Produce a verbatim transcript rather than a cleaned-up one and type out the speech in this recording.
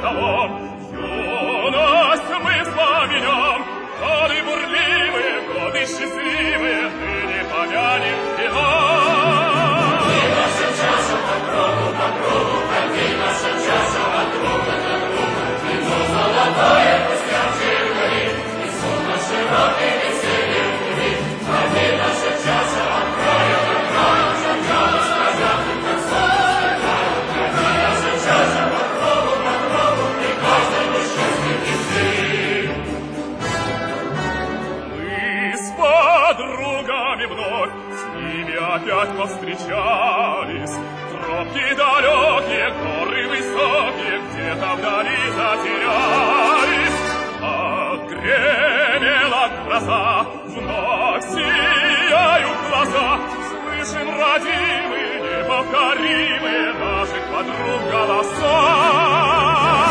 столом. Юность мы вспомнем, годы бурливые, годы счастливые, ныне помянем вином. И наша чаша по кругу, по кругу, кати наша чаша от друга до друга. Вино золотое пусть ярче горит, и сумма широкий веселье гремит. Кати наша чаша от края до края, шагала стражами, как солнце края. Кати наша чаша по кругу, по кругу, и каждому счастье нести. Мы с подругами вновь, с ними опять повстречались. Тропки далекие, горы высокие, где-то вдали затерялись. Отгремела гроза, вновь сияют глаза. Слышим родимые, непокоримые наших подруг голоса.